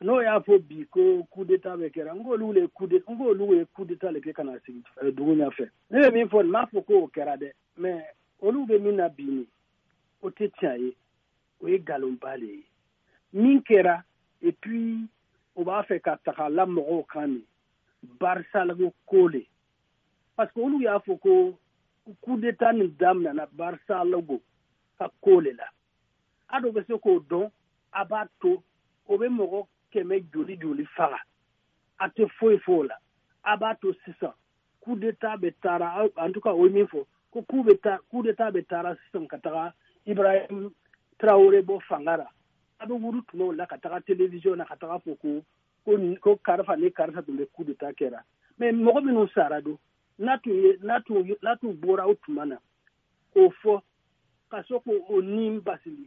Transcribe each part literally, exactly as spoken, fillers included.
no y'a fɔ bi ko coup d'état bɛ kɛra n k'olu le coup d'état n k'olu ye coup d'état le kɛ ka na sigi dugu ɲɛfɛ ne bɛ min fɔ n m'a fɔ k'o kɛra dɛ mais olu bɛ min na bi ni o tɛ tiɲɛ ye o ye nkalonba le ye min kɛra et puis o b'a fɛ ka taga la mɔgɔw kan min Barça ko le parce que olu y'a fɔ ko coup d'état nin daminɛna Barça ka ko le la a dɔ bɛ se k'o dɔn a b'a to o bɛ mɔgɔ kɛmɛ joli joli faga a tɛ foyi f'o la a b'a to sisan coup d'état bɛ taara en tout cas o ye min fɔ ko coup bɛ taa coup d'état bɛ taara sisan ka taga Ibrahim Traoré bɔ fanga la a bɛ wuru tuma o la ka taga télévision na ka taga fɔ ko ko ko karifa ni karifa tun bɛ coup d'état kɛra mais mɔgɔ minnu sara don n'a tun ye n'a tun n'a tun bɔra o tuma na k'o fɔ ka so k'o ni basili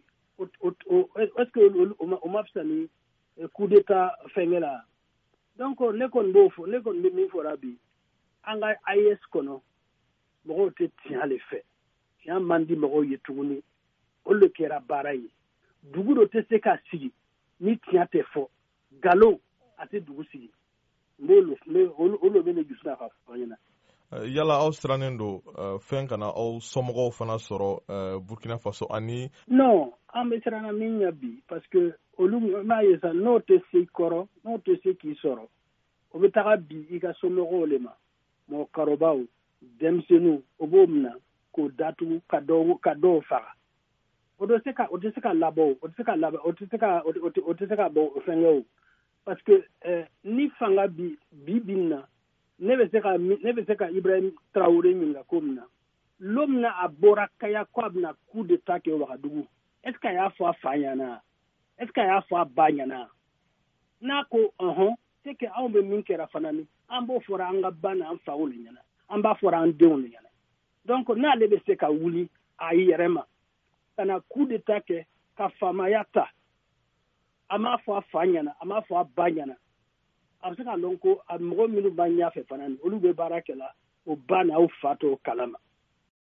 est-ce que o ma fisa ni coup d'état fɛngɛ la donc ne kɔni b'o fɔ ne kɔni bɛ min fɔra bi an ka A E S kɔnɔ mɔgɔw tɛ tiɲɛ le fɛ tiɲɛ man di mɔgɔw ye tuguni olu de kɛra baara ye dugu dɔ tɛ se ka sigi ni tiɲɛ tɛ fɔ nkalon a tɛ dugu sigi olu bɛ ne dusu la ka fɔ ɲɛna. Yala aw sirannen don fɛn kana aw somɔgɔw fana sɔrɔ Burkina Faso ani. non an bɛ siranna min ɲɛ bi parce que olu n'a ye sa n'o tɛ se kɔrɔ n'o tɛ se k'i sɔrɔ o bɛ taga bi i ka somɔgɔw le ma mɔgɔkɔrɔbaw denmisɛnninw o b'o minɛ k'o datugu ka dɔw ka dɔw faga o tɛ se ka o tɛ se ka labɔ o tɛ se ka labɔ o tɛ se ka o tɛ se ka bɔ fɛngɛ o parce que ni fanga bi bi bi na ne bɛ se ka ne bɛ se ka Ibrahim Traoré ɲininka ko min na lo min na a bɔra kaya ko a bɛna coup d'état kɛ Wagadugu est-ce que a y'a fɔ a fa ɲɛna est-ce que a y'a fɔ a ba ɲɛna n'a ko ɔhɔn c'est que anw bɛ min kɛra fana ni an b'o fɔra an ka ba n'an faw le ɲɛna an b'a fɔra an denw le ɲɛna donc n'ale bɛ se ka wuli a yɛrɛ ma ka na coup d'état kɛ ka faamaya ta a m'a fɔ a fa ɲɛna a m'a fɔ a ba ɲɛna a bɛ se ka lɔn ko a mɔgɔ minnu b'an ɲɛfɛ fana ni olu bɛ baara kɛ la o ba n'aw fa t'o kalama